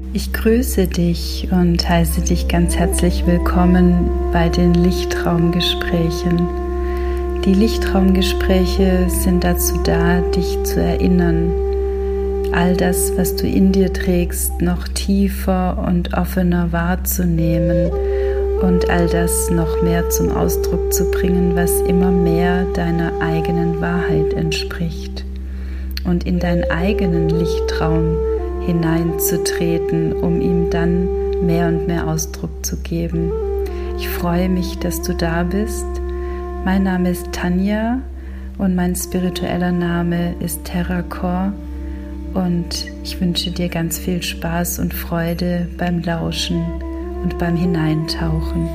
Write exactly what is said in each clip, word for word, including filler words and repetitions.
Ich grüße dich und heiße dich ganz herzlich willkommen bei den Lichtraumgesprächen. Die Lichtraumgespräche sind dazu da, dich zu erinnern, all das, was du in dir trägst, noch tiefer und offener wahrzunehmen und all das noch mehr zum Ausdruck zu bringen, was immer mehr deiner eigenen Wahrheit entspricht und in deinen eigenen Lichtraum hineinzutreten, um ihm dann mehr und mehr Ausdruck zu geben. Ich freue mich, dass du da bist. Mein Name ist Tanja und mein spiritueller Name ist Terracor und ich wünsche dir ganz viel Spaß und Freude beim Lauschen und beim Hineintauchen.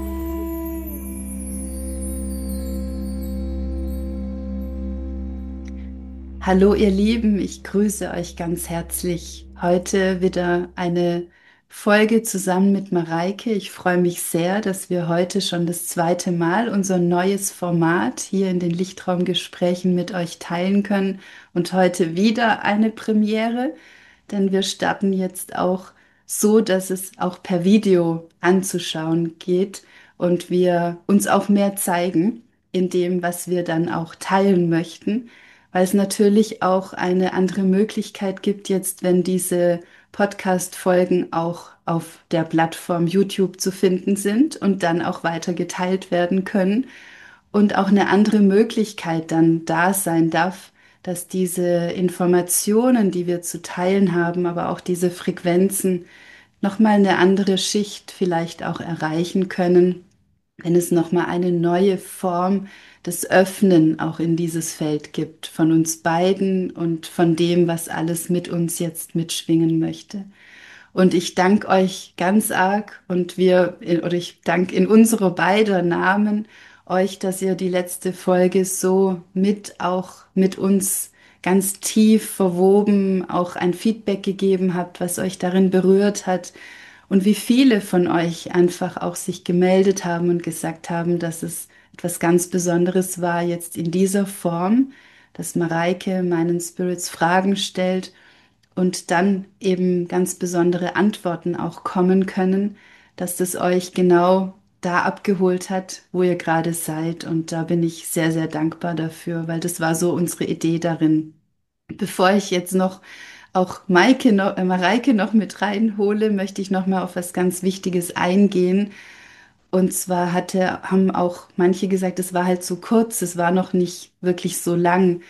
Hallo ihr Lieben, ich grüße euch ganz herzlich. Heute wieder eine Folge zusammen mit Mareike. Ich freue mich sehr, dass wir heute schon das zweite Mal unser neues Format hier in den Lichtraumgesprächen mit euch teilen können. Und heute wieder eine Premiere, denn wir starten jetzt auch so, dass es auch per Video anzuschauen geht und wir uns auch mehr zeigen in dem, was wir dann auch teilen möchten, weil es natürlich auch eine andere Möglichkeit gibt jetzt, wenn diese Podcast-Folgen auch auf der Plattform YouTube zu finden sind und dann auch weiter geteilt werden können und auch eine andere Möglichkeit dann da sein darf, dass diese Informationen, die wir zu teilen haben, aber auch diese Frequenzen nochmal eine andere Schicht vielleicht auch erreichen können, wenn es nochmal eine neue Form des Öffnen auch in dieses Feld gibt, von uns beiden und von dem, was alles mit uns jetzt mitschwingen möchte. Und ich danke euch ganz arg und wir, oder ich danke in unserer beider Namen euch, dass ihr die letzte Folge so mit auch mit uns ganz tief verwoben auch ein Feedback gegeben habt, was euch darin berührt hat und wie viele von euch einfach auch sich gemeldet haben und gesagt haben, dass es etwas ganz Besonderes war jetzt in dieser Form, dass Mareike meinen Spirits Fragen stellt und dann eben ganz besondere Antworten auch kommen können, dass das euch genau da abgeholt hat, wo ihr gerade seid. Und da bin ich sehr, sehr dankbar dafür, weil das war so unsere Idee darin. Bevor ich jetzt noch auch Maike noch, äh, Mareike noch mit reinhole, möchte ich noch mal auf was ganz Wichtiges eingehen. Und zwar hatte, haben auch manche gesagt, es war halt zu kurz, es war noch nicht wirklich so lang.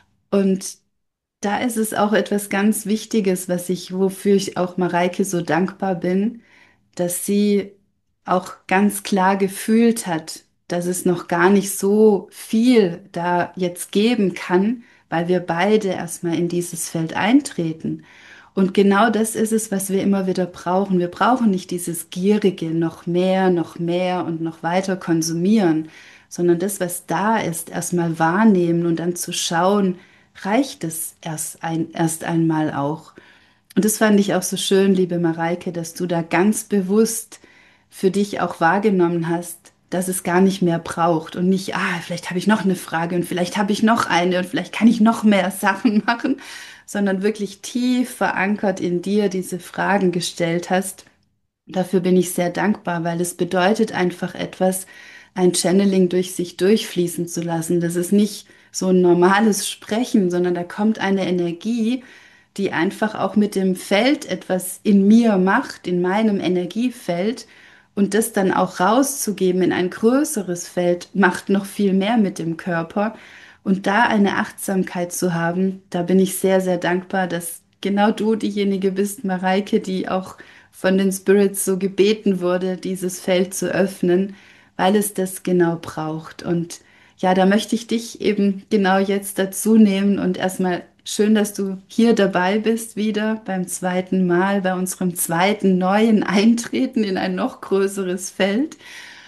Und da ist es auch etwas ganz Wichtiges, was ich, wofür ich auch Mareike so dankbar bin, dass sie auch ganz klar gefühlt hat, dass es noch gar nicht so viel da jetzt geben kann, weil wir beide erstmal in dieses Feld eintreten. Und genau das ist es, was wir immer wieder brauchen. Wir brauchen nicht dieses gierige, noch mehr, noch mehr und noch weiter konsumieren, sondern das, was da ist, erstmal wahrnehmen und dann zu schauen, reicht es erst ein, erst einmal auch. Und das fand ich auch so schön, liebe Mareike, dass du da ganz bewusst für dich auch wahrgenommen hast, dass es gar nicht mehr braucht und nicht, ah, vielleicht habe ich noch eine Frage und vielleicht habe ich noch eine und vielleicht kann ich noch mehr Sachen machen, sondern wirklich tief verankert in dir diese Fragen gestellt hast. Dafür bin ich sehr dankbar, weil es bedeutet einfach etwas, ein Channeling durch sich durchfließen zu lassen. Das ist nicht so ein normales Sprechen, sondern da kommt eine Energie, die einfach auch mit dem Feld etwas in mir macht, in meinem Energiefeld. Und das dann auch rauszugeben in ein größeres Feld, macht noch viel mehr mit dem Körper. Und da eine Achtsamkeit zu haben, da bin ich sehr, sehr dankbar, dass genau du diejenige bist, Mareike, die auch von den Spirits so gebeten wurde, dieses Feld zu öffnen, weil es das genau braucht. Und ja, da möchte ich dich eben genau jetzt dazu nehmen und erstmal schön, dass du hier dabei bist, wieder beim zweiten Mal, bei unserem zweiten neuen Eintreten in ein noch größeres Feld.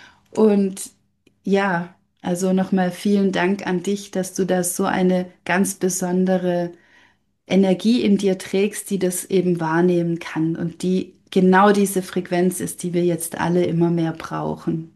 Und ja, also nochmal vielen Dank an dich, dass du da so eine ganz besondere Energie in dir trägst, die das eben wahrnehmen kann und die genau diese Frequenz ist, die wir jetzt alle immer mehr brauchen.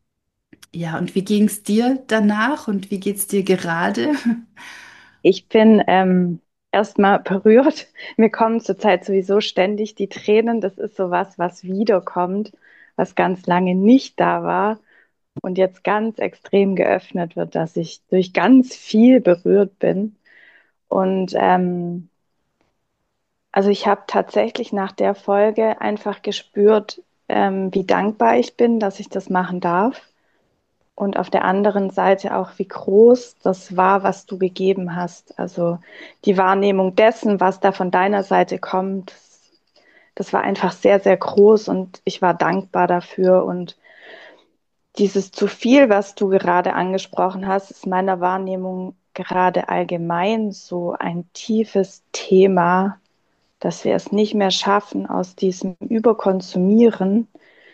Ja, und wie ging es dir danach und wie geht's dir gerade? Ich bin ähm, erstmal berührt. Mir kommen zurzeit sowieso ständig die Tränen. Das ist sowas, was wiederkommt, was ganz lange nicht da war und jetzt ganz extrem geöffnet wird, dass ich durch ganz viel berührt bin. Und ähm, also ich habe tatsächlich nach der Folge einfach gespürt, ähm, wie dankbar ich bin, dass ich das machen darf. Und auf der anderen Seite auch, wie groß das war, was du gegeben hast. Also die Wahrnehmung dessen, was da von deiner Seite kommt, das war einfach sehr, sehr groß und ich war dankbar dafür. Und dieses zu viel, was du gerade angesprochen hast, ist meiner Wahrnehmung gerade allgemein so ein tiefes Thema, dass wir es nicht mehr schaffen, aus diesem Überkonsumieren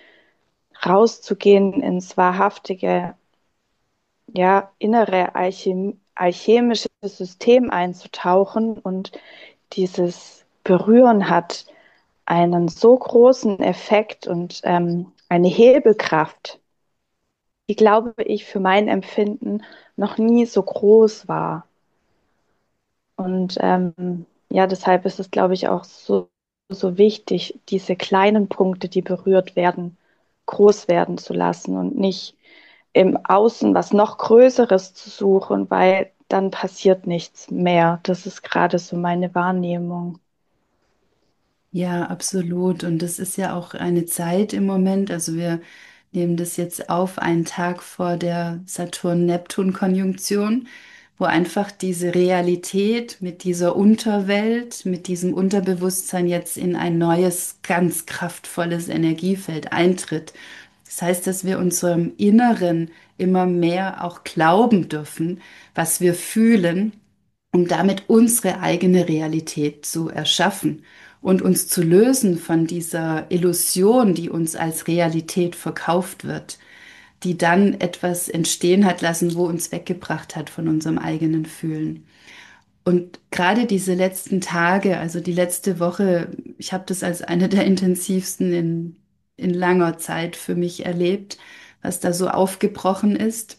rauszugehen ins wahrhaftige, ja, innere Alchem alchemische System einzutauchen. Und dieses Berühren hat einen so großen Effekt und ähm, eine Hebelkraft, die, glaube ich, für mein Empfinden noch nie so groß war. Und ähm, ja, deshalb ist es, glaube ich, auch so, so wichtig, diese kleinen Punkte, die berührt werden, groß werden zu lassen und nicht im Außen was noch Größeres zu suchen, weil dann passiert nichts mehr. Das ist gerade so meine Wahrnehmung. Ja, absolut. Und das ist ja auch eine Zeit im Moment. Also wir nehmen das jetzt auf, einen Tag vor der Saturn-Neptun-Konjunktion, wo einfach diese Realität mit dieser Unterwelt, mit diesem Unterbewusstsein jetzt in ein neues, ganz kraftvolles Energiefeld eintritt. Das heißt, dass wir unserem Inneren immer mehr auch glauben dürfen, was wir fühlen, um damit unsere eigene Realität zu erschaffen und uns zu lösen von dieser Illusion, die uns als Realität verkauft wird, die dann etwas entstehen hat lassen, wo uns weggebracht hat von unserem eigenen Fühlen. Und gerade diese letzten Tage, also die letzte Woche, ich habe das als eine der intensivsten in, in langer Zeit für mich erlebt, was da so aufgebrochen ist,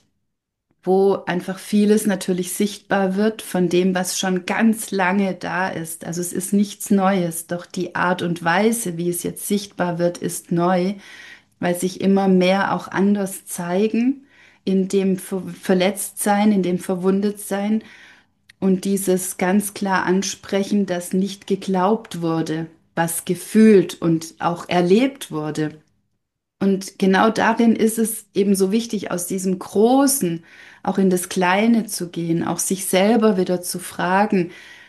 wo einfach vieles natürlich sichtbar wird von dem, was schon ganz lange da ist. Also es ist nichts Neues, doch die Art und Weise, wie es jetzt sichtbar wird, ist neu, weil sich immer mehr auch anders zeigen in dem Ver Verletztsein, in dem Verwundetsein und dieses ganz klar ansprechen, dass nicht geglaubt wurde, was gefühlt und auch erlebt wurde. Und genau darin ist es eben so wichtig, aus diesem Großen auch in das Kleine zu gehen, auch sich selber wieder zu fragen,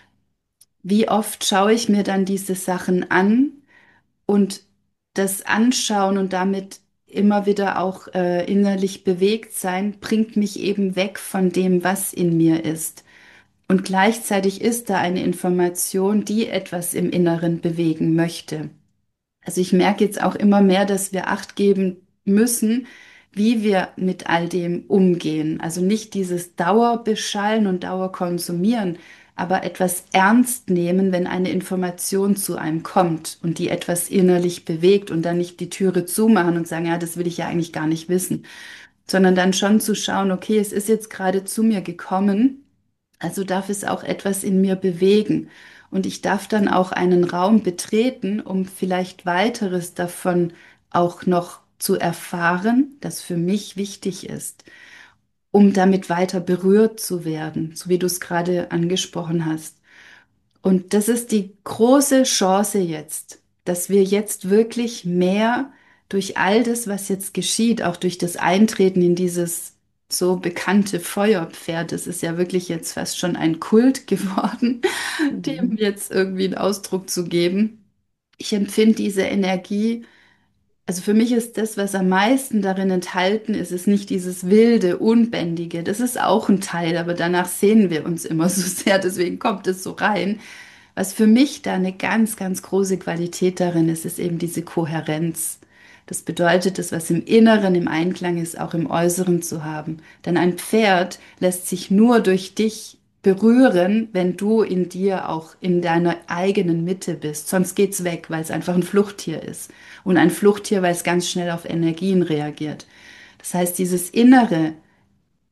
wie oft schaue ich mir dann diese Sachen an und das Anschauen und damit immer wieder auch äh, innerlich bewegt sein, bringt mich eben weg von dem, was in mir ist. Und gleichzeitig ist da eine Information, die etwas im Inneren bewegen möchte. Also ich merke jetzt auch immer mehr, dass wir Acht geben müssen, wie wir mit all dem umgehen. Also nicht dieses Dauerbeschallen und Dauerkonsumieren, aber etwas ernst nehmen, wenn eine Information zu einem kommt und die etwas innerlich bewegt und dann nicht die Türe zumachen und sagen, ja, das will ich ja eigentlich gar nicht wissen, sondern dann schon zu schauen, okay, es ist jetzt gerade zu mir gekommen. Also darf es auch etwas in mir bewegen. Und ich darf dann auch einen Raum betreten, um vielleicht weiteres davon auch noch zu erfahren, das für mich wichtig ist, um damit weiter berührt zu werden, so wie du es gerade angesprochen hast. Und das ist die große Chance jetzt, dass wir jetzt wirklich mehr durch all das, was jetzt geschieht, auch durch das Eintreten in dieses so bekannte Feuerpferd, das ist ja wirklich jetzt fast schon ein Kult geworden, dem Mhm. jetzt irgendwie einen Ausdruck zu geben. Ich empfinde diese Energie, also für mich ist das, was am meisten darin enthalten ist, ist nicht dieses wilde, unbändige. Das ist auch ein Teil, aber danach sehnen wir uns immer so sehr, deswegen kommt es so rein. Was für mich da eine ganz, ganz große Qualität darin ist, ist eben diese Kohärenz. Das bedeutet, das, was im Inneren im Einklang ist, auch im Äußeren zu haben. Denn ein Pferd lässt sich nur durch dich berühren, wenn du in dir auch in deiner eigenen Mitte bist. Sonst geht's weg, weil es einfach ein Fluchttier ist. Und ein Fluchttier, weil es ganz schnell auf Energien reagiert. Das heißt, dieses Innere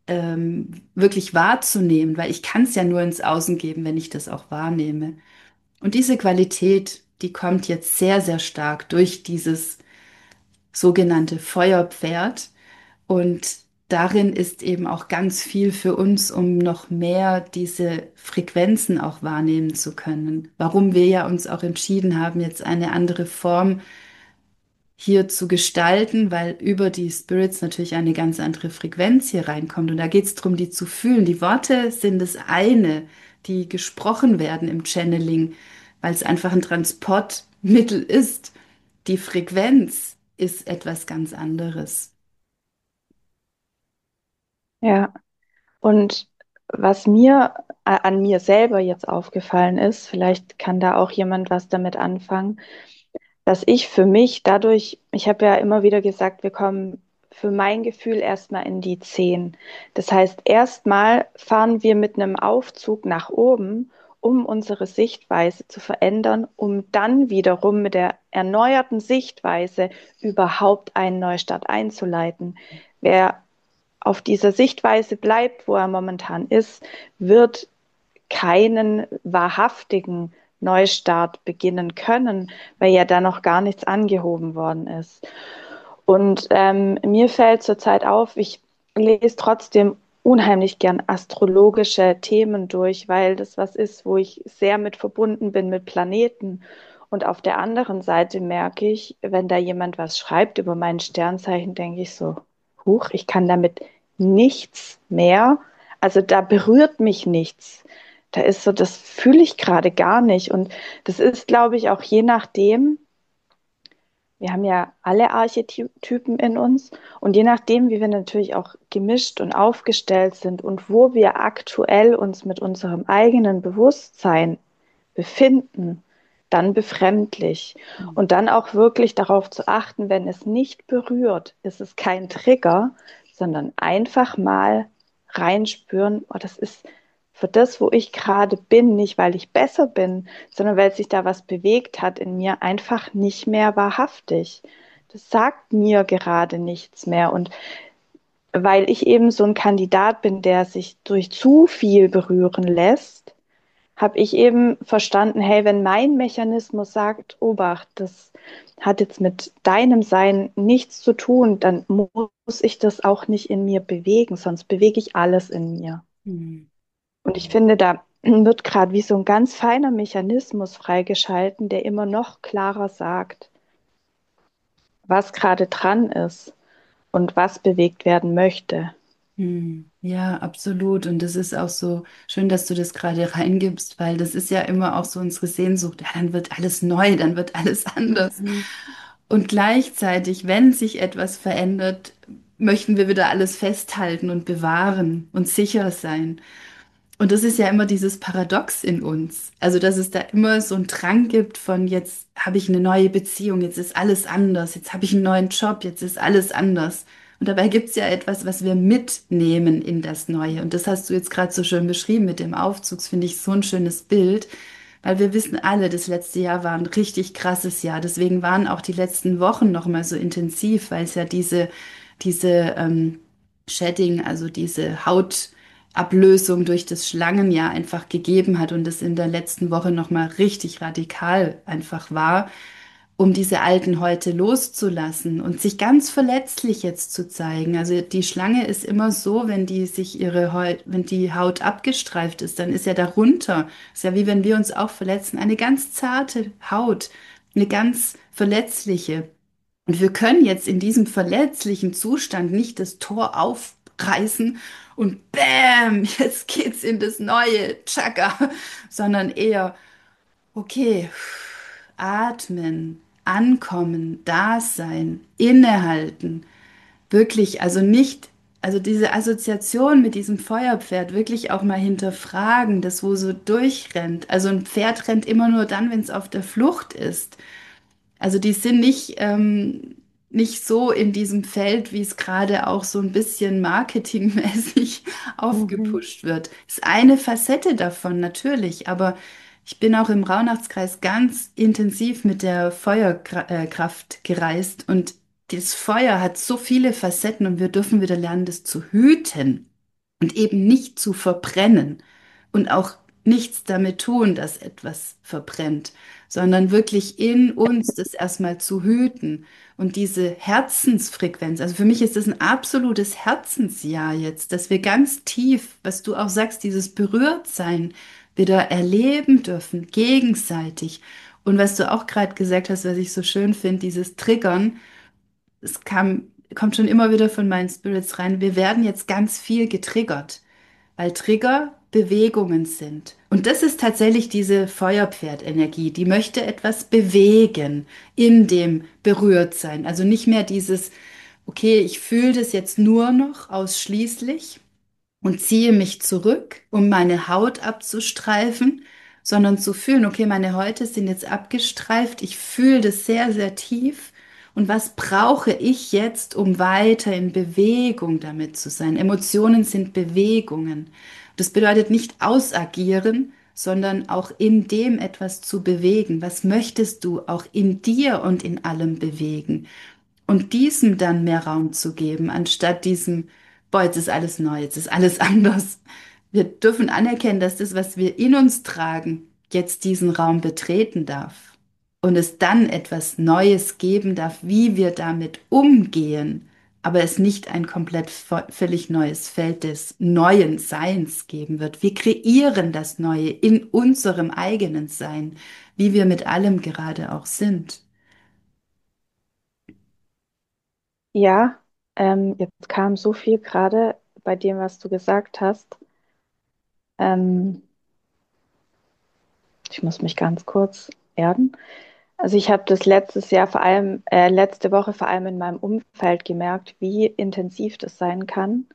ähm, wirklich wahrzunehmen, weil ich kann es ja nur ins Außen geben, wenn ich das auch wahrnehme. Und diese Qualität, die kommt jetzt sehr, sehr stark durch dieses sogenannte Feuerpferd. Und darin ist eben auch ganz viel für uns, um noch mehr diese Frequenzen auch wahrnehmen zu können. Warum wir ja uns auch entschieden haben, jetzt eine andere Form hier zu gestalten, weil über die Spirits natürlich eine ganz andere Frequenz hier reinkommt. Und da geht es darum, die zu fühlen. Die Worte sind das eine, die gesprochen werden im Channeling, weil es einfach ein Transportmittel ist. Die Frequenz ist etwas ganz anderes. Ja, und was mir äh, an mir selber jetzt aufgefallen ist, vielleicht kann da auch jemand was damit anfangen, dass ich für mich dadurch, ich habe ja immer wieder gesagt, wir kommen für mein Gefühl erstmal in die Zehn. Das heißt, erstmal fahren wir mit einem Aufzug nach oben, um unsere Sichtweise zu verändern, um dann wiederum mit der erneuerten Sichtweise überhaupt einen Neustart einzuleiten. Wer auf dieser Sichtweise bleibt, wo er momentan ist, wird keinen wahrhaftigen Neustart beginnen können, weil ja da noch gar nichts angehoben worden ist. Und ähm, mir fällt zurzeit auf, ich lese trotzdem unheimlich gern astrologische Themen durch, weil das was ist, wo ich sehr mit verbunden bin mit Planeten. Und auf der anderen Seite merke ich, wenn da jemand was schreibt über mein Sternzeichen, denke ich so, huch, ich kann damit nichts mehr. Also da berührt mich nichts. Da ist so, das fühle ich gerade gar nicht. Und das ist, glaube ich, auch je nachdem, wir haben ja alle Archetypen in uns und je nachdem, wie wir natürlich auch gemischt und aufgestellt sind und wo wir aktuell uns mit unserem eigenen Bewusstsein befinden, dann befremdlich. Und dann auch wirklich darauf zu achten, wenn es nicht berührt, ist es kein Trigger, sondern einfach mal reinspüren, oh, das ist für das, wo ich gerade bin, nicht weil ich besser bin, sondern weil sich da was bewegt hat in mir, einfach nicht mehr wahrhaftig. Das sagt mir gerade nichts mehr. Und weil ich eben so ein Kandidat bin, der sich durch zu viel berühren lässt, habe ich eben verstanden, hey, wenn mein Mechanismus sagt, Obacht, das hat jetzt mit deinem Sein nichts zu tun, dann muss ich das auch nicht in mir bewegen, sonst bewege ich alles in mir. Mhm. Und ich finde, da wird gerade wie so ein ganz feiner Mechanismus freigeschalten, der immer noch klarer sagt, was gerade dran ist und was bewegt werden möchte. Hm, ja, absolut. Und das ist auch so schön, dass du das gerade reingibst, weil das ist ja immer auch so unsere Sehnsucht. Ja, dann wird alles neu, dann wird alles anders. Mhm. Und gleichzeitig, wenn sich etwas verändert, möchten wir wieder alles festhalten und bewahren und sicher sein. Und das ist ja immer dieses Paradox in uns. Also, dass es da immer so einen Drang gibt von, jetzt habe ich eine neue Beziehung, jetzt ist alles anders, jetzt habe ich einen neuen Job, jetzt ist alles anders. Und dabei gibt es ja etwas, was wir mitnehmen in das Neue. Und das hast du jetzt gerade so schön beschrieben mit dem Aufzug, finde ich so ein schönes Bild, weil wir wissen alle, das letzte Jahr war ein richtig krasses Jahr. Deswegen waren auch die letzten Wochen noch mal so intensiv, weil es ja diese, diese ähm, Shedding, also diese Hautablösung durch das Schlangenjahr einfach gegeben hat und es in der letzten Woche noch mal richtig radikal einfach war, um diese alten Häute loszulassen und sich ganz verletzlich jetzt zu zeigen. Also die Schlange ist immer so, wenn die sich ihre Haut, wenn die Haut abgestreift ist, dann ist ja darunter, ist ja wie wenn wir uns auch verletzen, eine ganz zarte Haut, eine ganz verletzliche. Und wir können jetzt in diesem verletzlichen Zustand nicht das Tor aufreißen und bäm, jetzt geht's in das neue Chakra, sondern eher okay, atmen, ankommen, da sein, innehalten. Wirklich, also nicht, also diese Assoziation mit diesem Feuerpferd wirklich auch mal hinterfragen, das wo so durchrennt. Also ein Pferd rennt immer nur dann, wenn es auf der Flucht ist. Also die sind nicht, ähm, nicht so in diesem Feld, wie es gerade auch so ein bisschen marketingmäßig Mhm. aufgepusht wird. Ist eine Facette davon natürlich, aber ich bin auch im Rauhnachtskreis ganz intensiv mit der Feuerkraft gereist und das Feuer hat so viele Facetten und wir dürfen wieder lernen, das zu hüten. und eben nicht zu verbrennen und auch nichts damit tun, dass etwas verbrennt, sondern wirklich in uns das erstmal zu hüten und diese Herzensfrequenz. Also für mich ist das ein absolutes Herzensjahr jetzt, dass wir ganz tief, was du auch sagst, dieses Berührtsein wieder erleben dürfen, gegenseitig. Und was du auch gerade gesagt hast, was ich so schön finde, dieses Triggern, es kam, kommt schon immer wieder von meinen Spirits rein. Wir werden jetzt ganz viel getriggert, weil Trigger Bewegungen sind. Und das ist tatsächlich diese Feuerpferdenergie, die möchte etwas bewegen in dem Berührtsein. Also nicht mehr dieses, okay, ich fühle das jetzt nur noch ausschließlich und ziehe mich zurück, um meine Haut abzustreifen, sondern zu fühlen, okay, meine Häute sind jetzt abgestreift, ich fühle das sehr, sehr tief. Und was brauche ich jetzt, um weiter in Bewegung damit zu sein? Emotionen sind Bewegungen. Das bedeutet nicht ausagieren, sondern auch in dem etwas zu bewegen. Was möchtest du auch in dir und in allem bewegen? Und diesem dann mehr Raum zu geben, anstatt diesem, boah, jetzt ist alles neu, jetzt ist alles anders. Wir dürfen anerkennen, dass das, was wir in uns tragen, jetzt diesen Raum betreten darf und es dann etwas Neues geben darf, wie wir damit umgehen, aber es nicht ein komplett vo- völlig neues Feld des neuen Seins geben wird. Wir kreieren das Neue in unserem eigenen Sein, wie wir mit allem gerade auch sind. Ja, ähm, jetzt kam so viel gerade bei dem, was du gesagt hast. Ähm, Ich muss mich ganz kurz erden. Also ich habe das letztes Jahr vor allem, äh, letzte Woche vor allem in meinem Umfeld gemerkt, wie intensiv das sein kann,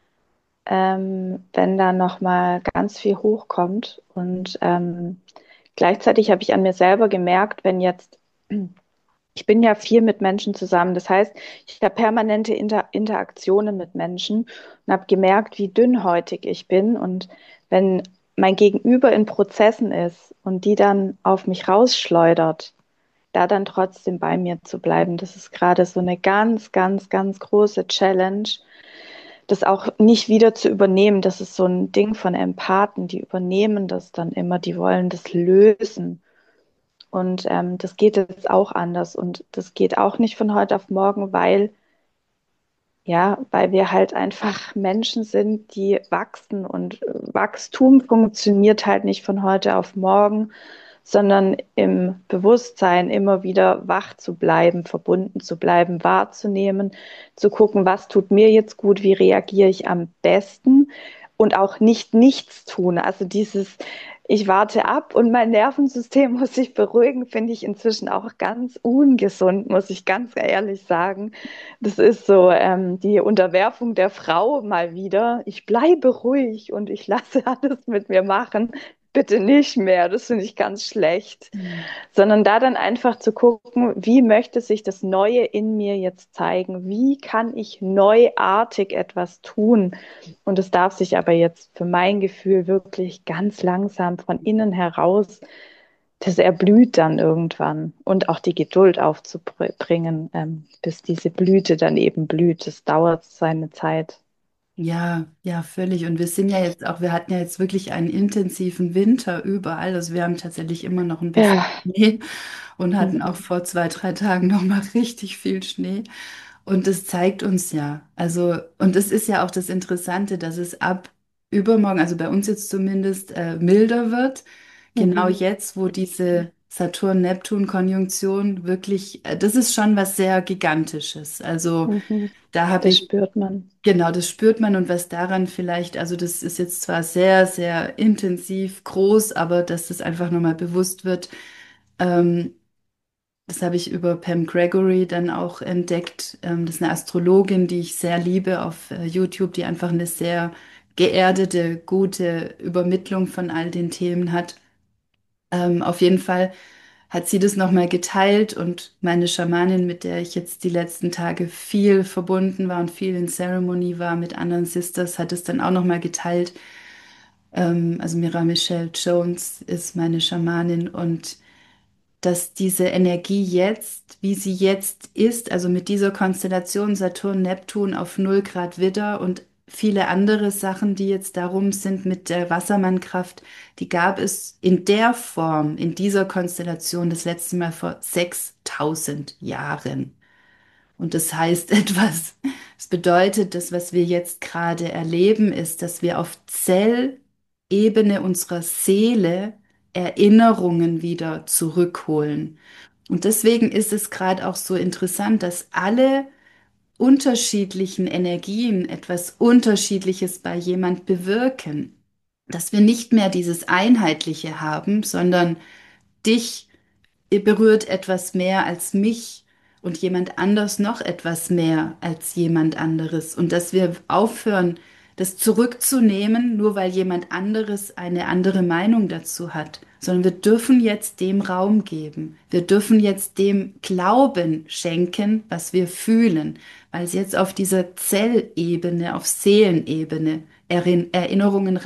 ähm, wenn da nochmal ganz viel hochkommt. Und ähm, gleichzeitig habe ich an mir selber gemerkt, wenn jetzt, ich bin ja viel mit Menschen zusammen, das heißt, ich habe permanente Inter Interaktionen mit Menschen und habe gemerkt, wie dünnhäutig ich bin. Und wenn mein Gegenüber in Prozessen ist und die dann auf mich rausschleudert, da dann trotzdem bei mir zu bleiben, das ist gerade so eine ganz, ganz, ganz große Challenge, das auch nicht wieder zu übernehmen. Das ist so ein Ding von Empathen, die übernehmen das dann immer, die wollen das lösen. Und ähm, das geht jetzt auch anders und das geht auch nicht von heute auf morgen, weil ja, weil wir halt einfach Menschen sind, die wachsen und Wachstum funktioniert halt nicht von heute auf morgen, sondern im Bewusstsein immer wieder wach zu bleiben, verbunden zu bleiben, wahrzunehmen, zu gucken, was tut mir jetzt gut, wie reagiere ich am besten und auch nicht nichts tun. Also dieses, ich warte ab und mein Nervensystem muss sich beruhigen, finde ich inzwischen auch ganz ungesund, muss ich ganz ehrlich sagen. Das ist so ähm, die Unterwerfung der Frau mal wieder. Ich bleibe ruhig und ich lasse alles mit mir machen. Bitte nicht mehr, das finde ich ganz schlecht. Sondern da dann einfach zu gucken, wie möchte sich das Neue in mir jetzt zeigen? Wie kann ich neuartig etwas tun? Und es darf sich aber jetzt für mein Gefühl wirklich ganz langsam von innen heraus, das erblüht dann irgendwann. Und auch die Geduld aufzubringen, ähm, bis diese Blüte dann eben blüht. Das dauert seine Zeit. Ja, ja, völlig. Und wir sind ja jetzt auch, wir hatten ja jetzt wirklich einen intensiven Winter überall. Also wir haben tatsächlich immer noch ein bisschen Ja. Schnee und hatten auch Mhm. vor zwei, drei Tagen noch mal richtig viel Schnee. Und das zeigt uns ja, also, und es ist ja auch das Interessante, dass es ab übermorgen, also bei uns jetzt zumindest, äh, milder wird. Genau Mhm. jetzt, wo diese Saturn-Neptun-Konjunktion wirklich, äh, das ist schon was sehr Gigantisches. Also Mhm. da habe Das ich spürt man. Genau, das spürt man und was daran vielleicht, also das ist jetzt zwar sehr, sehr intensiv groß, aber dass das einfach nochmal bewusst wird, ähm, das habe ich über Pam Gregory dann auch entdeckt. Ähm, das ist eine Astrologin, die ich sehr liebe auf äh, YouTube, die einfach eine sehr geerdete, gute Übermittlung von all den Themen hat. Ähm, auf jeden Fall hat sie das nochmal geteilt und meine Schamanin, mit der ich jetzt die letzten Tage viel verbunden war und viel in Ceremony war mit anderen Sisters, hat es dann auch nochmal geteilt. Ähm, also Mira Michelle Jones ist meine Schamanin und dass diese Energie jetzt, wie sie jetzt ist, also mit dieser Konstellation Saturn, Neptun auf null Grad Widder und viele andere Sachen, die jetzt darum sind mit der Wassermannkraft, die gab es in der Form, in dieser Konstellation das letzte Mal vor sechstausend Jahren. Und das heißt etwas, es bedeutet, das, was wir jetzt gerade erleben, ist, dass wir auf Zellebene unserer Seele Erinnerungen wieder zurückholen. Und deswegen ist es gerade auch so interessant, dass alle unterschiedlichen Energien etwas Unterschiedliches bei jemand bewirken. Dass wir nicht mehr dieses Einheitliche haben, sondern dich berührt etwas mehr als mich und jemand anders noch etwas mehr als jemand anderes. Und dass wir aufhören, das zurückzunehmen, nur weil jemand anderes eine andere Meinung dazu hat, sondern wir dürfen jetzt dem Raum geben. Wir dürfen jetzt dem Glauben schenken, was wir fühlen, weil es jetzt auf dieser Zellebene, auf Seelenebene Erin- Erinnerungen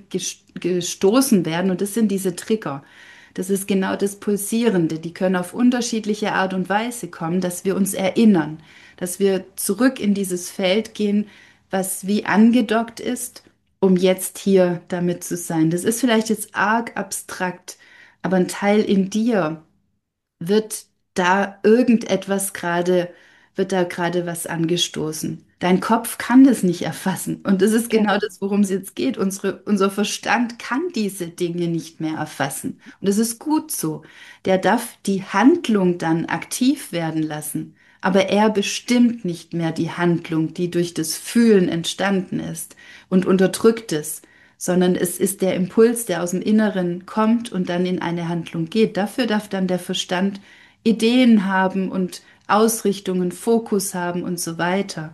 reingestoßen werden. Und das sind diese Trigger. Das ist genau das Pulsierende. Die können auf unterschiedliche Art und Weise kommen, dass wir uns erinnern, dass wir zurück in dieses Feld gehen, was wie angedockt ist, um jetzt hier damit zu sein. Das ist vielleicht jetzt arg abstrakt, aber ein Teil in dir wird da irgendetwas gerade, wird da gerade was angestoßen. Dein Kopf kann das nicht erfassen. Und das ist genau Genau. das, worum es jetzt geht. Unsere, unser Verstand kann diese Dinge nicht mehr erfassen. Und das ist gut so. Der darf die Handlung dann aktiv werden lassen. Aber er bestimmt nicht mehr die Handlung, die durch das Fühlen entstanden ist und unterdrückt es, sondern es ist der Impuls, der aus dem Inneren kommt und dann in eine Handlung geht. Dafür darf dann der Verstand Ideen haben und Ausrichtungen, Fokus haben und so weiter.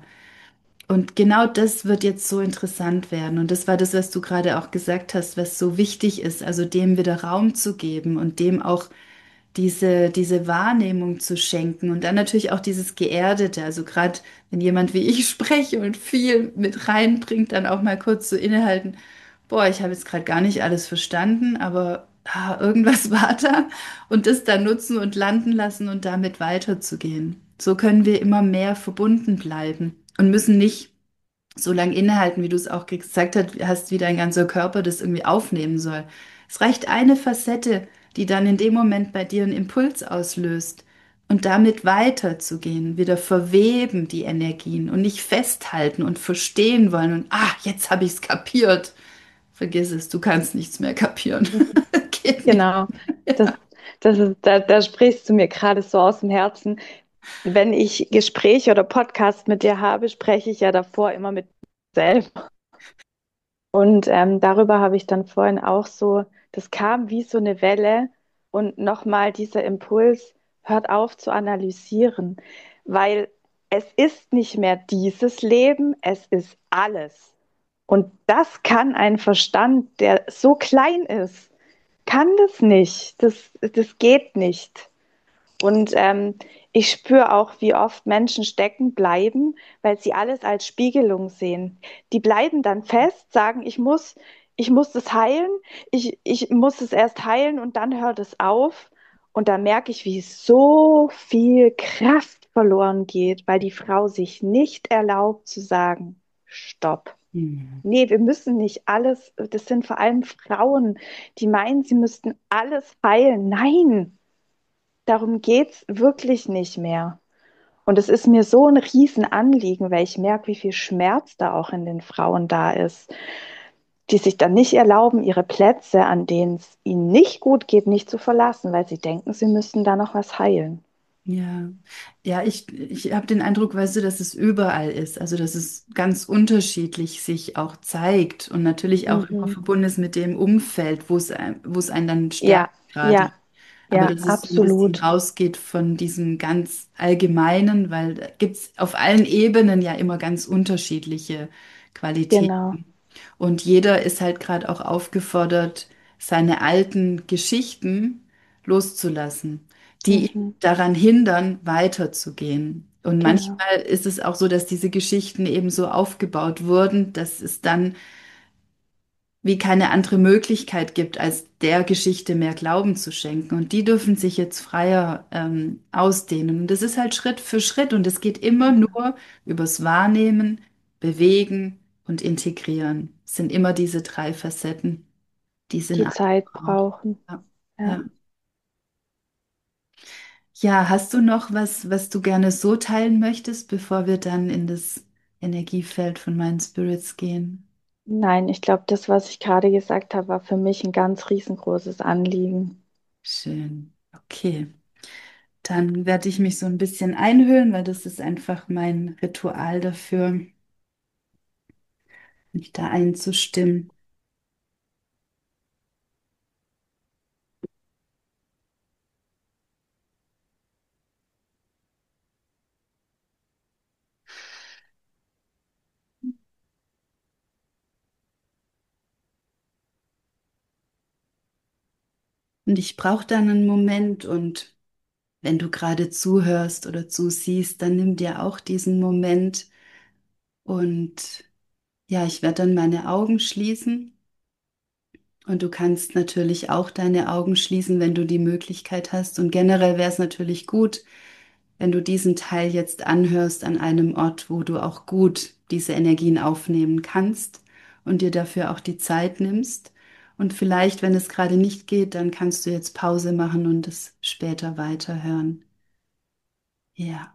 Und genau das wird jetzt so interessant werden. Und das war das, was du gerade auch gesagt hast, was so wichtig ist, also dem wieder Raum zu geben und dem auch diese, diese Wahrnehmung zu schenken und dann natürlich auch dieses Geerdete. Also gerade wenn jemand wie ich spreche und viel mit reinbringt, dann auch mal kurz so innehalten. Boah, ich habe jetzt gerade gar nicht alles verstanden, aber ah, irgendwas war da und das dann nutzen und landen lassen und damit weiterzugehen. So können wir immer mehr verbunden bleiben und müssen nicht so lange innehalten, wie du es auch gesagt hast, wie dein ganzer Körper das irgendwie aufnehmen soll. Es reicht eine Facette, die dann in dem Moment bei dir einen Impuls auslöst und damit weiterzugehen, wieder verweben die Energien und nicht festhalten und verstehen wollen und ah, jetzt habe ich es kapiert. Vergiss es, du kannst nichts mehr kapieren. Geht nicht. Genau. Das, das ist, da, da sprichst du mir gerade so aus dem Herzen. Wenn ich Gespräche oder Podcasts mit dir habe, spreche ich ja davor immer mit mir selber. Und ähm, darüber habe ich dann vorhin auch so, das kam wie so eine Welle und nochmal dieser Impuls, hört auf zu analysieren, weil es ist nicht mehr dieses Leben, es ist alles. Und das kann ein Verstand, der so klein ist, kann das nicht. Das, das geht nicht. Und ähm, ich spüre auch, wie oft Menschen stecken bleiben, weil sie alles als Spiegelung sehen. Die bleiben dann fest, sagen, ich muss, ich muss das heilen, ich, ich muss es erst heilen und dann hört es auf. Und da merke ich, wie so viel Kraft verloren geht, weil die Frau sich nicht erlaubt zu sagen, Stopp. Hm. Nee, wir müssen nicht alles, das sind vor allem Frauen, die meinen, sie müssten alles heilen. Nein, darum geht's wirklich nicht mehr. Und es ist mir so ein Riesenanliegen, weil ich merke, wie viel Schmerz da auch in den Frauen da ist, die sich dann nicht erlauben, ihre Plätze, an denen es ihnen nicht gut geht, nicht zu verlassen, weil sie denken, sie müssten da noch was heilen. Ja, ja, ich, ich habe den Eindruck, weißt du, dass es überall ist, also dass es ganz unterschiedlich sich auch zeigt und natürlich auch immer Mhm. verbunden ist mit dem Umfeld, wo es, ein- wo es einen dann Ja, stärkt gerade. ja, Aber ja, dass es so ein bisschen absolut. rausgeht von diesem ganz Allgemeinen, weil da gibt es auf allen Ebenen ja immer ganz unterschiedliche Genau. Qualitäten. Und jeder ist halt gerade auch aufgefordert, seine alten Geschichten loszulassen, die ihn Mhm. daran hindern, weiterzugehen. Und Genau. manchmal ist es auch so, dass diese Geschichten eben so aufgebaut wurden, dass es dann wie keine andere Möglichkeit gibt, als der Geschichte mehr Glauben zu schenken. Und die dürfen sich jetzt freier ähm, ausdehnen. Und das ist halt Schritt für Schritt. Und es geht immer Genau. nur übers Wahrnehmen, Bewegen, und integrieren. Es sind immer diese drei Facetten, die es in die einem Zeit braucht. brauchen. Ja. Ja. Ja. Ja, hast du noch was, was du gerne so teilen möchtest, bevor wir dann in das Energiefeld von meinen Spirits gehen? Nein, ich glaube, das, was ich gerade gesagt habe, war für mich ein ganz riesengroßes Anliegen. Schön. Okay. Dann werde ich mich so ein bisschen einhüllen, weil das ist einfach mein Ritual dafür, mich da einzustimmen. Und ich brauche dann einen Moment und wenn du gerade zuhörst oder zusiehst, dann nimm dir auch diesen Moment und ja, ich werde dann meine Augen schließen und du kannst natürlich auch deine Augen schließen, wenn du die Möglichkeit hast. Und generell wäre es natürlich gut, wenn du diesen Teil jetzt anhörst an einem Ort, wo du auch gut diese Energien aufnehmen kannst und dir dafür auch die Zeit nimmst. Und vielleicht, wenn es gerade nicht geht, dann kannst du jetzt Pause machen und es später weiterhören. Ja.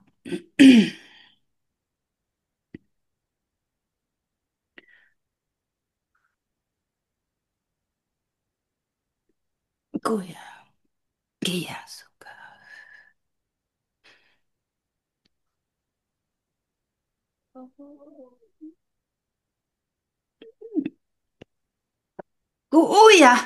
Goya, Gea sogar. Oh ja,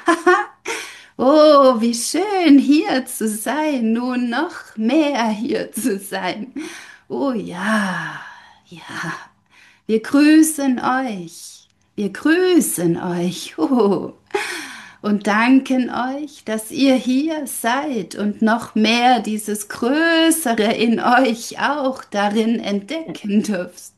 oh, wie schön hier zu sein, nun noch mehr hier zu sein. Oh ja, ja, wir grüßen euch, wir grüßen euch oh, und danken euch, dass ihr hier seid und noch mehr dieses Größere in euch auch darin entdecken dürft.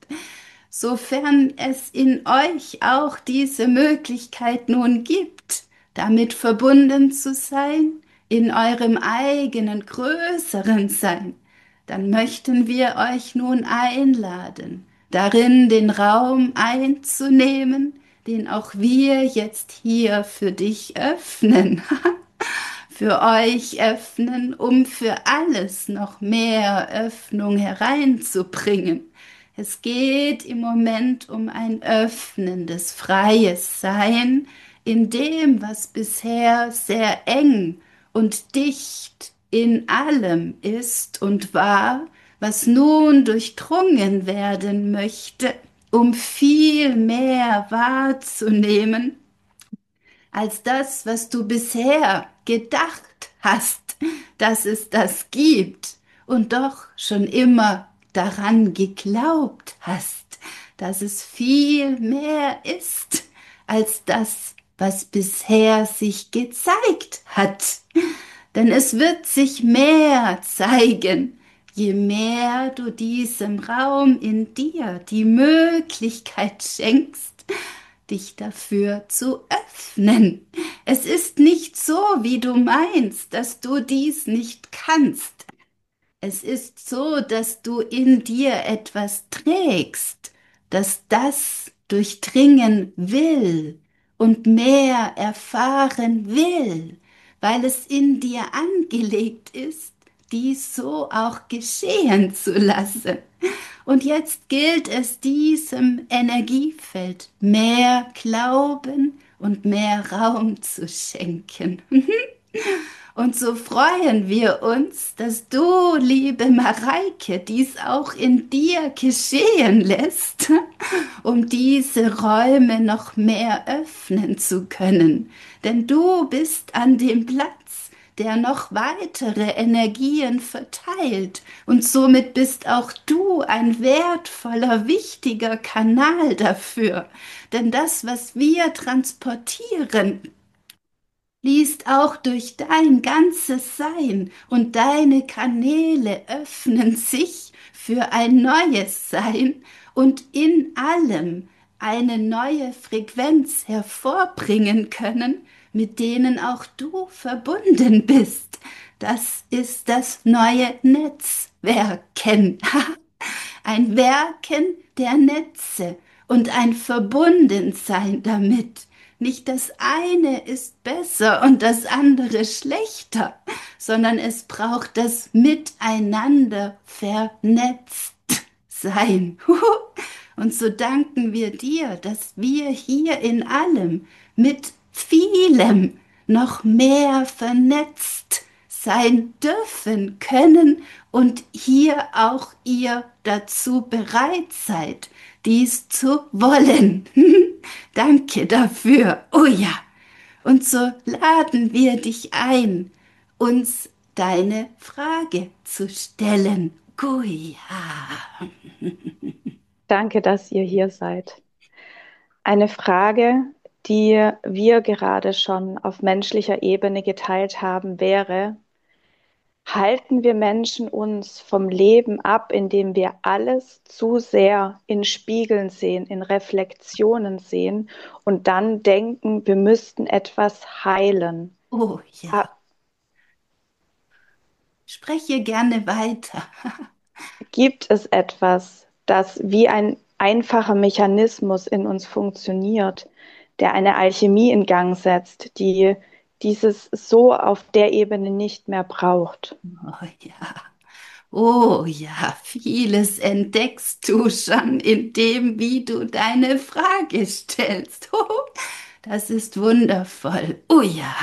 Sofern es in euch auch diese Möglichkeit nun gibt, damit verbunden zu sein, in eurem eigenen größeren Sein, dann möchten wir euch nun einladen, darin den Raum einzunehmen, den auch wir jetzt hier für dich öffnen, für euch öffnen, um für alles noch mehr Öffnung hereinzubringen. Es geht im Moment um ein öffnendes, freies Sein in dem, was bisher sehr eng und dicht in allem ist und war, was nun durchdrungen werden möchte, um viel mehr wahrzunehmen als das, was du bisher gedacht hast, dass es das gibt und doch schon immer daran geglaubt hast, dass es viel mehr ist als das, was bisher sich gezeigt hat. Denn es wird sich mehr zeigen, je mehr du diesem Raum in dir die Möglichkeit schenkst, dich dafür zu öffnen. Es ist nicht so, wie du meinst, dass du dies nicht kannst. Es ist so, dass du in dir etwas trägst, das das durchdringen will und mehr erfahren will, weil es in dir angelegt ist, dies so auch geschehen zu lassen. Und jetzt gilt es diesem Energiefeld mehr Glauben und mehr Raum zu schenken. Und so freuen wir uns, dass du, liebe Mareike, dies auch in dir geschehen lässt, um diese Räume noch mehr öffnen zu können. Denn du bist an dem Platz, der noch weitere Energien verteilt. Und somit bist auch du ein wertvoller, wichtiger Kanal dafür. Denn das, was wir transportieren, fließt auch durch dein ganzes Sein und deine Kanäle öffnen sich für ein neues Sein und in allem eine neue Frequenz hervorbringen können, mit denen auch du verbunden bist. Das ist das neue Netzwerken. Ein Werken der Netze. und ein Verbundensein damit. Nicht das eine ist besser und das andere schlechter, sondern es braucht das Miteinander vernetzt sein. Und so danken wir dir, dass wir hier in allem mit vielem noch mehr vernetzt sein dürfen können und hier auch ihr dazu bereit seid, dies zu wollen. Danke dafür. Oh ja. Und so laden wir dich ein, uns deine Frage zu stellen. Guia. Danke, dass ihr hier seid. Eine Frage, die wir gerade schon auf menschlicher Ebene geteilt haben, wäre: Halten wir Menschen uns vom Leben ab, indem wir alles zu sehr in Spiegeln sehen, in Reflexionen sehen und dann denken, wir müssten etwas heilen? Oh ja. Ha- Spreche gerne weiter. Gibt es etwas, das wie ein einfacher Mechanismus in uns funktioniert, der eine Alchemie in Gang setzt, die dieses so auf der Ebene nicht mehr braucht? Oh ja. Oh ja, vieles entdeckst du schon in dem, wie du deine Frage stellst. Oh, das ist wundervoll. Oh ja.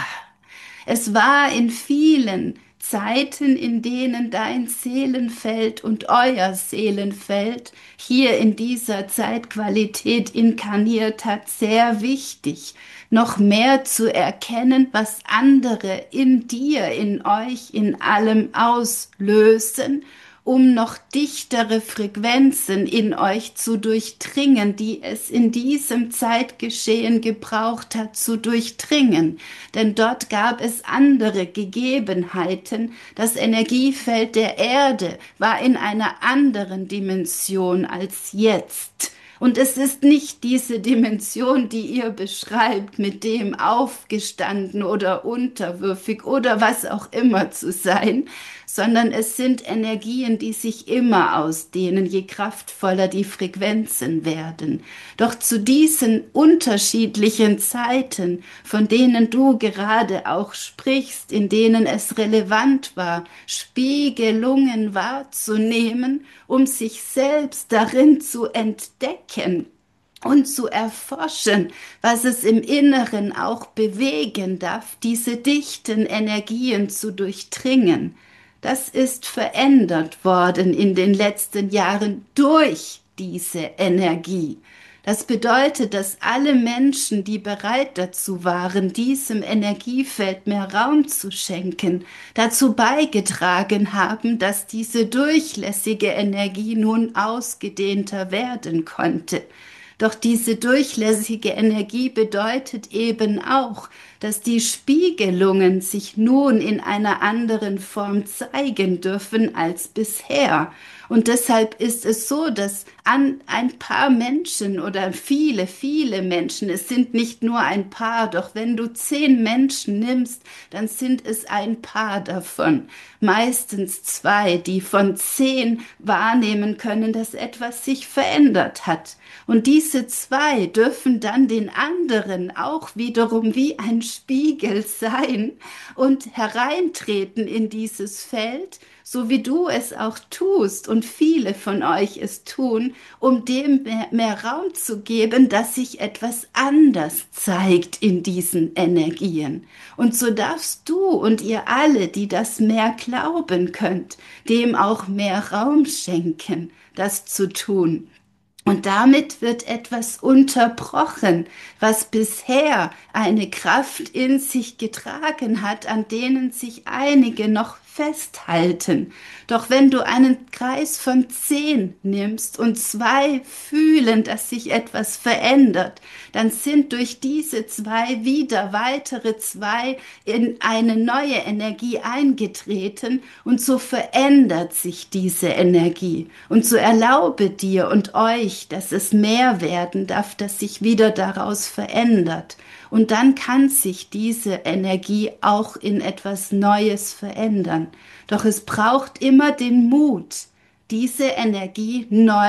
Es war in vielen Zeiten, in denen dein Seelenfeld und euer Seelenfeld hier in dieser Zeitqualität inkarniert hat, sehr wichtig, noch mehr zu erkennen, was andere in dir, in euch, in allem auslösen, um noch dichtere Frequenzen in euch zu durchdringen, die es in diesem Zeitgeschehen gebraucht hat zu durchdringen. Denn dort gab es andere Gegebenheiten. Das Energiefeld der Erde war in einer anderen Dimension als jetzt. Und es ist nicht diese Dimension, die ihr beschreibt, mit dem aufgestanden oder unterwürfig oder was auch immer zu sein, sondern es sind Energien, die sich immer ausdehnen, je kraftvoller die Frequenzen werden. Doch zu diesen unterschiedlichen Zeiten, von denen du gerade auch sprichst, in denen es relevant war, Spiegelungen wahrzunehmen, um sich selbst darin zu entdecken und zu erforschen, was es im Inneren auch bewegen darf, diese dichten Energien zu durchdringen. Das ist verändert worden in den letzten Jahren durch diese Energie. Das bedeutet, dass alle Menschen, die bereit dazu waren, diesem Energiefeld mehr Raum zu schenken, dazu beigetragen haben, dass diese durchlässige Energie nun ausgedehnter werden konnte. Doch diese durchlässige Energie bedeutet eben auch, dass die Spiegelungen sich nun in einer anderen Form zeigen dürfen als bisher. Und deshalb ist es so, dass an ein paar Menschen oder viele, viele Menschen, es sind nicht nur ein paar, doch wenn du zehn Menschen nimmst, dann sind es ein paar davon, meistens zwei, die von zehn wahrnehmen können, dass etwas sich verändert hat. Und diese zwei dürfen dann den anderen auch wiederum wie ein Spiegel sein und hereintreten in dieses Feld, so wie du es auch tust und viele von euch es tun, um dem mehr, mehr Raum zu geben, dass sich etwas anders zeigt in diesen Energien. Und so darfst du und ihr alle, die das mehr glauben könnt, dem auch mehr Raum schenken, das zu tun. Und damit wird etwas unterbrochen, was bisher eine Kraft in sich getragen hat, an denen sich einige noch festhalten. Doch wenn du einen Kreis von zehn nimmst und zwei fühlen, dass sich etwas verändert, dann sind durch diese zwei wieder weitere zwei in eine neue Energie eingetreten und so verändert sich diese Energie. Und so erlaube dir und euch, dass es mehr werden darf, dass sich wieder daraus verändert. Und dann kann sich diese Energie auch in etwas Neues verändern. Doch es braucht immer den Mut, diese Energie neu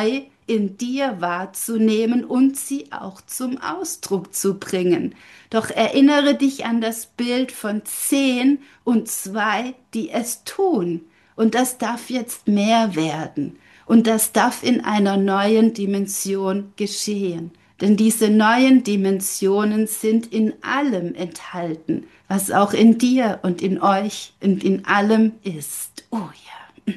in dir wahrzunehmen und sie auch zum Ausdruck zu bringen. Doch erinnere dich an das Bild von zehn und zwei, die es tun. Und das darf jetzt mehr werden. Und das darf in einer neuen Dimension geschehen. Denn diese neuen Dimensionen sind in allem enthalten, was auch in dir und in euch und in allem ist. Oh ja.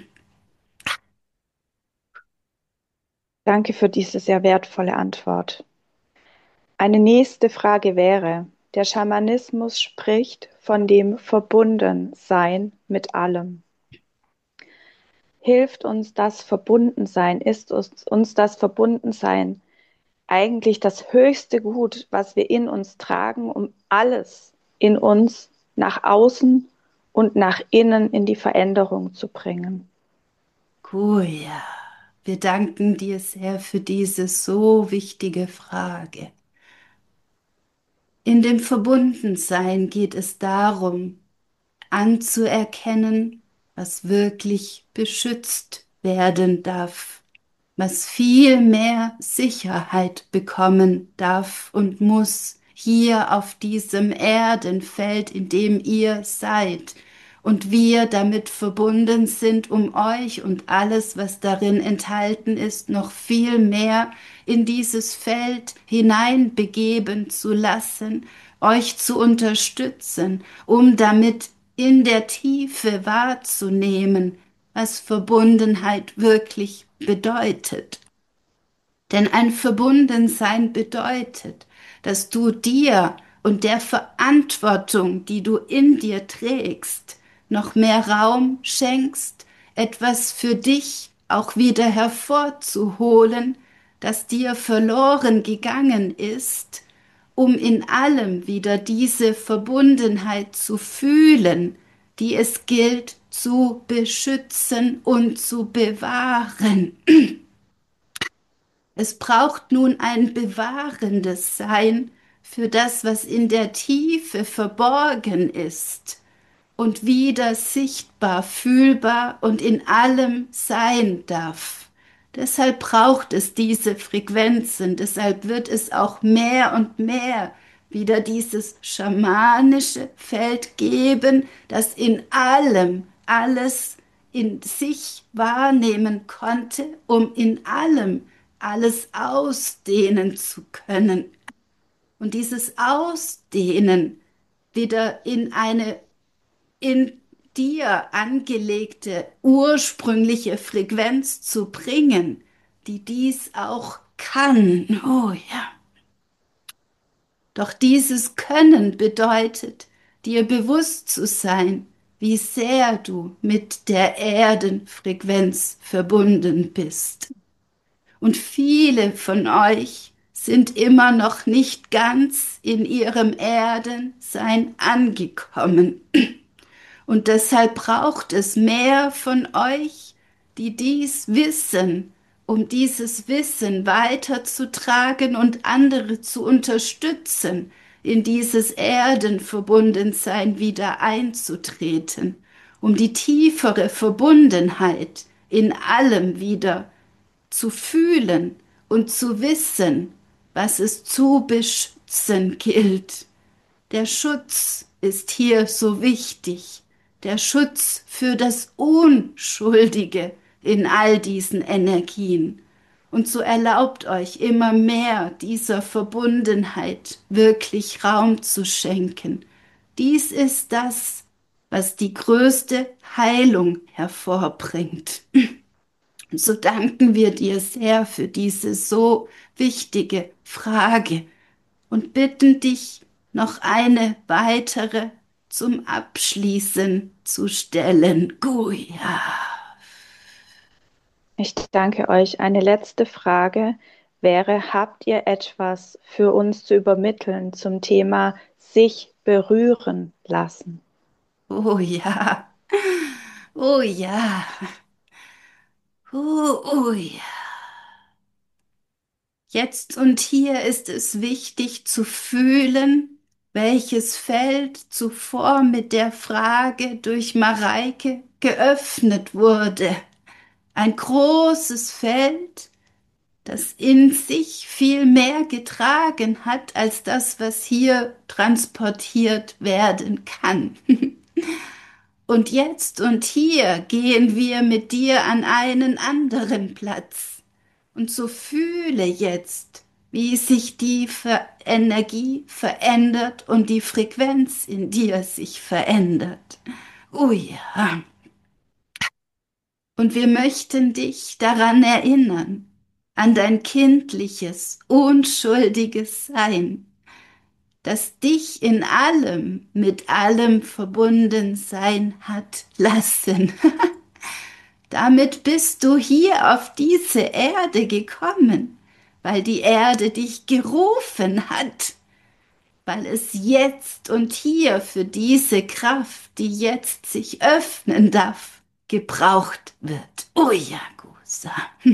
Danke für diese sehr wertvolle Antwort. Eine nächste Frage wäre, der Schamanismus spricht von dem Verbundensein mit allem. Hilft uns das Verbundensein, ist uns, uns das Verbundensein eigentlich das höchste Gut, was wir in uns tragen, um alles in uns nach außen und nach innen in die Veränderung zu bringen? Goya, wir danken dir sehr für diese so wichtige Frage. In dem Verbundensein geht es darum, anzuerkennen, was wirklich beschützt werden darf, was viel mehr Sicherheit bekommen darf und muss hier auf diesem Erdenfeld, in dem ihr seid und wir damit verbunden sind, um euch und alles, was darin enthalten ist, noch viel mehr in dieses Feld hineinbegeben zu lassen, euch zu unterstützen, um damit in der Tiefe wahrzunehmen, was Verbundenheit wirklich bedeutet. Denn ein Verbundensein bedeutet, dass du dir und der Verantwortung, die du in dir trägst, noch mehr Raum schenkst, etwas für dich auch wieder hervorzuholen, das dir verloren gegangen ist, um in allem wieder diese Verbundenheit zu fühlen, die es gilt zu beschützen und zu bewahren. Es braucht nun ein bewahrendes Sein für das, was in der Tiefe verborgen ist und wieder sichtbar, fühlbar und in allem sein darf. Deshalb braucht es diese Frequenzen, deshalb wird es auch mehr und mehr wieder dieses schamanische Feld geben, das in allem alles in sich wahrnehmen konnte, um in allem alles ausdehnen zu können. Und dieses Ausdehnen wieder in eine in dir angelegte ursprüngliche Frequenz zu bringen, die dies auch kann. Oh ja. Doch dieses Können bedeutet, dir bewusst zu sein, wie sehr du mit der Erdenfrequenz verbunden bist. Und viele von euch sind immer noch nicht ganz in ihrem Erdensein angekommen. Und deshalb braucht es mehr von euch, die dies wissen, um dieses Wissen weiterzutragen und andere zu unterstützen, in dieses Erdenverbundensein wieder einzutreten, um die tiefere Verbundenheit in allem wieder zu fühlen und zu wissen, was es zu beschützen gilt. Der Schutz ist hier so wichtig, der Schutz für das Unschuldige in all diesen Energien. Und so erlaubt euch immer mehr dieser Verbundenheit wirklich Raum zu schenken. Dies ist das, was die größte Heilung hervorbringt. So danken wir dir sehr für diese so wichtige Frage und bitten dich, noch eine weitere zum Abschließen zu stellen. Guja. Ich danke euch. Eine letzte Frage wäre, habt ihr etwas für uns zu übermitteln zum Thema sich berühren lassen? Oh ja. Oh ja. Oh, oh ja. Jetzt und hier ist es wichtig zu fühlen, welches Feld zuvor mit der Frage durch Mareike geöffnet wurde. Ein großes Feld, das in sich viel mehr getragen hat als das, was hier transportiert werden kann. Und jetzt und hier gehen wir mit dir an einen anderen Platz. Und so fühle jetzt, wie sich die Ver Energie verändert und die Frequenz in dir sich verändert. Oh ja. Und wir möchten dich daran erinnern, an dein kindliches, unschuldiges Sein, das dich in allem mit allem verbunden sein hat lassen. Damit bist du hier auf diese Erde gekommen, weil die Erde dich gerufen hat, weil es jetzt und hier für diese Kraft, die jetzt sich öffnen darf, gebraucht wird. Oh ja, Gusa.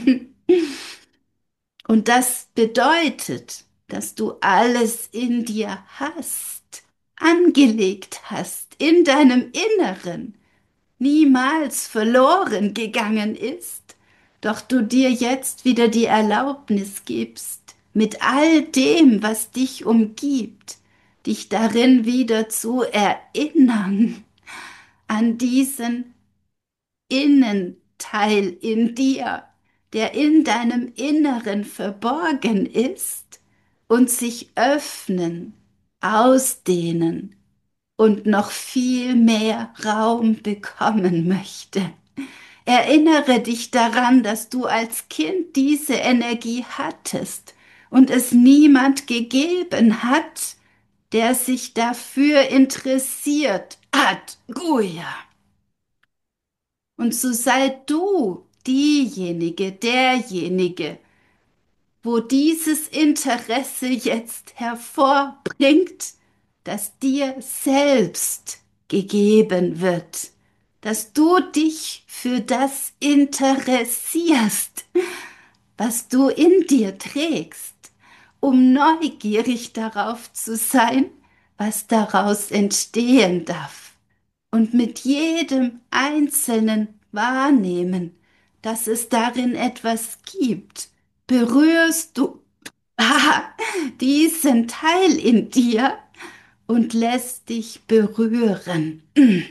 Und das bedeutet, dass du alles in dir hast, angelegt hast, in deinem Inneren, niemals verloren gegangen ist, doch du dir jetzt wieder die Erlaubnis gibst, mit all dem, was dich umgibt, dich darin wieder zu erinnern an diesen Innenteil in dir, der in deinem Inneren verborgen ist und sich öffnen, ausdehnen und noch viel mehr Raum bekommen möchte. Erinnere dich daran, dass du als Kind diese Energie hattest und es niemand gegeben hat, der sich dafür interessiert hat. Guja. Und so sei du diejenige, derjenige, wo dieses Interesse jetzt hervorbringt, das dir selbst gegeben wird, dass du dich für das interessierst, was du in dir trägst, um neugierig darauf zu sein, was daraus entstehen darf. Und mit jedem einzelnen Wahrnehmen, dass es darin etwas gibt, berührst du ah, diesen Teil in dir und lässt dich berühren.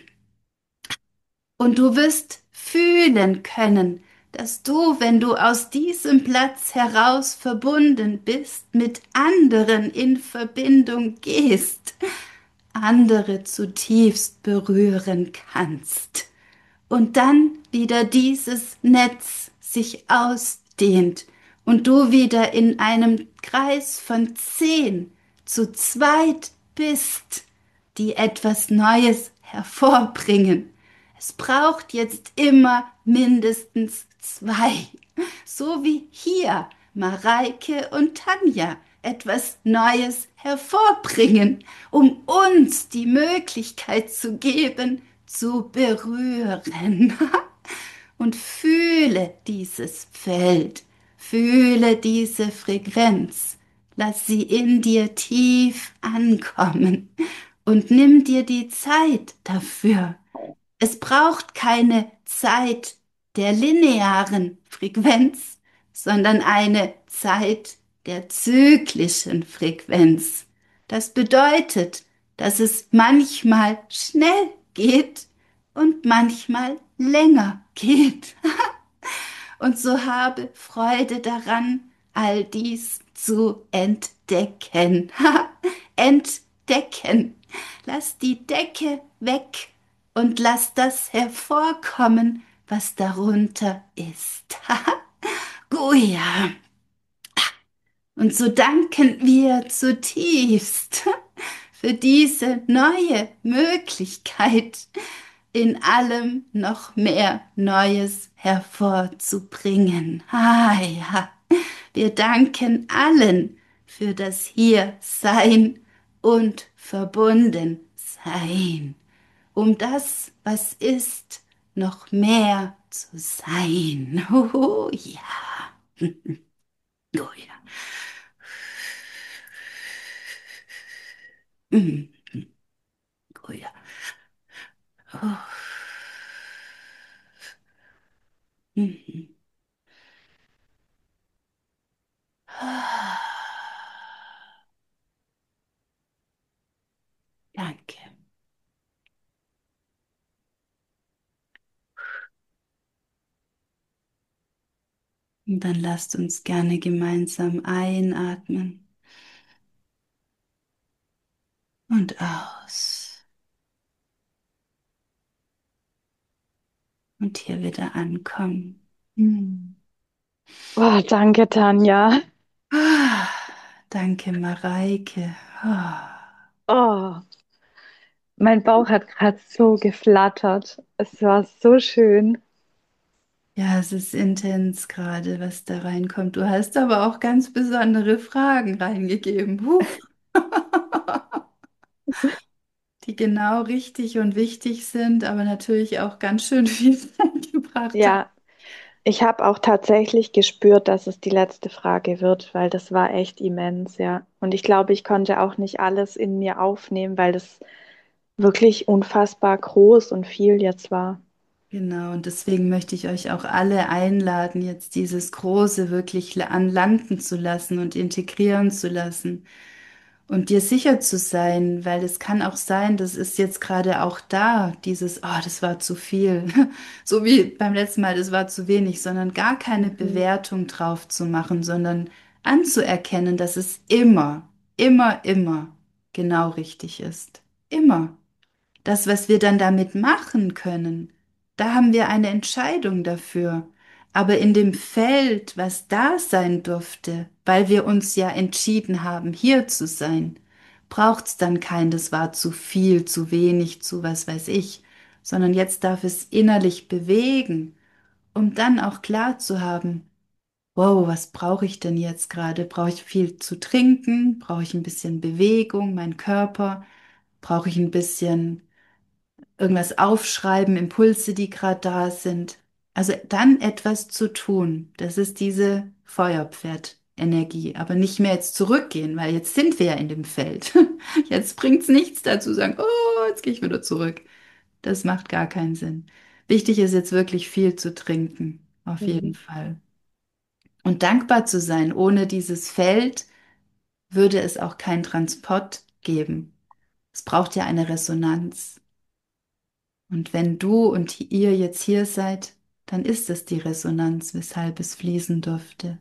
Und du wirst fühlen können, dass du, wenn du aus diesem Platz heraus verbunden bist, mit anderen in Verbindung gehst, andere zutiefst berühren kannst. Und dann wieder dieses Netz sich ausdehnt und du wieder in einem Kreis von zehn zu zweit bist, die etwas Neues hervorbringen. Es braucht jetzt immer mindestens zwei, so wie hier Mareike und Tanja etwas Neues hervorbringen, um uns die Möglichkeit zu geben, zu berühren. Und fühle dieses Feld, fühle diese Frequenz, lass sie in dir tief ankommen und nimm dir die Zeit dafür. Es braucht keine Zeit der linearen Frequenz, sondern eine Zeit der zyklischen Frequenz. Das bedeutet, dass es manchmal schnell geht und manchmal länger geht. Und so habe Freude daran, all dies zu entdecken. Entdecken. Lass die Decke weg und lass das hervorkommen, was darunter ist. Guja. Und so danken wir zutiefst für diese neue Möglichkeit, in allem noch mehr Neues hervorzubringen. Ah ja, wir danken allen für das Hier-Sein und Verbundensein, um das, was ist, noch mehr zu sein. Oh ja. Oh ja. Mm, oh ja. Oh. Mhm. Danke. Und dann lasst uns gerne gemeinsam einatmen und aus. Und hier wieder ankommen. Hm. Oh, danke, Tanja. Ah, danke, Mareike. Ah. Oh, mein Bauch hat gerade so geflattert. Es war so schön. Ja, es ist intens gerade, was da reinkommt. Du hast aber auch ganz besondere Fragen reingegeben. Huh. Die genau richtig und wichtig sind, aber natürlich auch ganz schön viel Zeit gebracht haben. Ja, ich habe auch tatsächlich gespürt, dass es die letzte Frage wird, weil das war echt immens, ja. Und ich glaube, ich konnte auch nicht alles in mir aufnehmen, weil das wirklich unfassbar groß und viel jetzt war. Genau, und deswegen möchte ich euch auch alle einladen, jetzt dieses Große wirklich la- an landen zu lassen und integrieren zu lassen und dir sicher zu sein, weil es kann auch sein, das ist jetzt gerade auch da, dieses, oh, das war zu viel, so wie beim letzten Mal, das war zu wenig, sondern gar keine Mhm. Bewertung drauf zu machen, sondern anzuerkennen, dass es immer, immer, immer genau richtig ist. Immer. Das, was wir dann damit machen können, da haben wir eine Entscheidung dafür. Aber in dem Feld, was da sein durfte, weil wir uns ja entschieden haben, hier zu sein, braucht es dann kein, das war zu viel, zu wenig, zu was weiß ich, sondern jetzt darf es innerlich bewegen, um dann auch klar zu haben, wow, was brauche ich denn jetzt gerade? Brauche ich viel zu trinken? Brauche ich ein bisschen Bewegung, mein Körper? Brauche ich ein bisschen irgendwas aufschreiben, Impulse, die gerade da sind. Also dann etwas zu tun, das ist diese Feuerpferdenergie, aber nicht mehr jetzt zurückgehen, weil jetzt sind wir ja in dem Feld. Jetzt bringt es nichts dazu sagen, oh, jetzt gehe ich wieder zurück. Das macht gar keinen Sinn. Wichtig ist jetzt wirklich viel zu trinken, auf jeden Mhm. Fall. Und dankbar zu sein. Ohne dieses Feld würde es auch keinen Transport geben. Es braucht ja eine Resonanz. Und wenn du und ihr jetzt hier seid, dann ist es die Resonanz, weshalb es fließen durfte.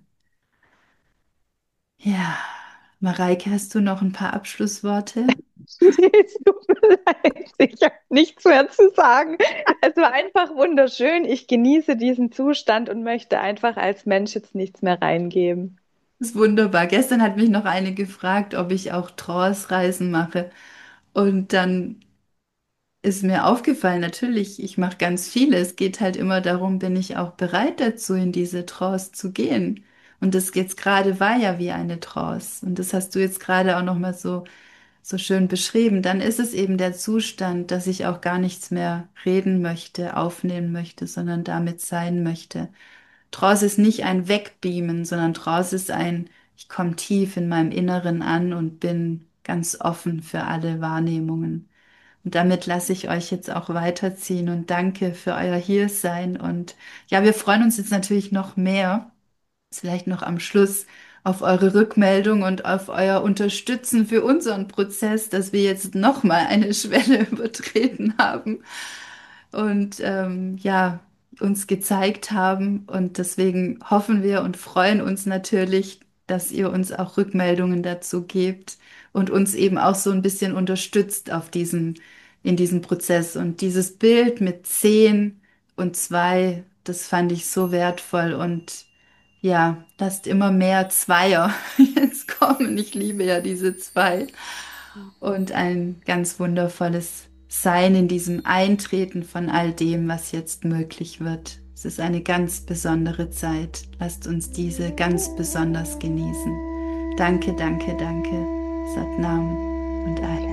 Ja, Mareike, hast du noch ein paar Abschlussworte? Nee, es tut mir leid, ich habe nichts mehr zu sagen. Es war einfach wunderschön. Ich genieße diesen Zustand und möchte einfach als Mensch jetzt nichts mehr reingeben. Das ist wunderbar. Gestern hat mich noch eine gefragt, ob ich auch Trance-Reisen mache. Und dann ist mir aufgefallen, natürlich, ich mache ganz viele. Es geht halt immer darum, bin ich auch bereit dazu, in diese Trance zu gehen. Und das jetzt gerade war ja wie eine Trance. Und das hast du jetzt gerade auch noch mal so so schön beschrieben. Dann ist es eben der Zustand, dass ich auch gar nichts mehr reden möchte, aufnehmen möchte, sondern damit sein möchte. Trance ist nicht ein Wegbeamen, sondern Trance ist ein, ich komme tief in meinem Inneren an und bin ganz offen für alle Wahrnehmungen. Und damit lasse ich euch jetzt auch weiterziehen und danke für euer Hiersein. Und ja, wir freuen uns jetzt natürlich noch mehr, vielleicht noch am Schluss auf eure Rückmeldung und auf euer Unterstützen für unseren Prozess, dass wir jetzt noch mal eine Schwelle übertreten haben und ähm, ja, uns gezeigt haben. Und deswegen hoffen wir und freuen uns natürlich, dass ihr uns auch Rückmeldungen dazu gebt und uns eben auch so ein bisschen unterstützt auf diesem, in diesem Prozess. Und dieses Bild mit zehn und zwei, das fand ich so wertvoll und ja, lasst immer mehr Zweier jetzt kommen. Ich liebe ja diese zwei. Und ein ganz wundervolles Sein in diesem Eintreten von all dem, was jetzt möglich wird. Es ist eine ganz besondere Zeit. Lasst uns diese ganz besonders genießen. Danke, danke, danke. Satnam und Ein.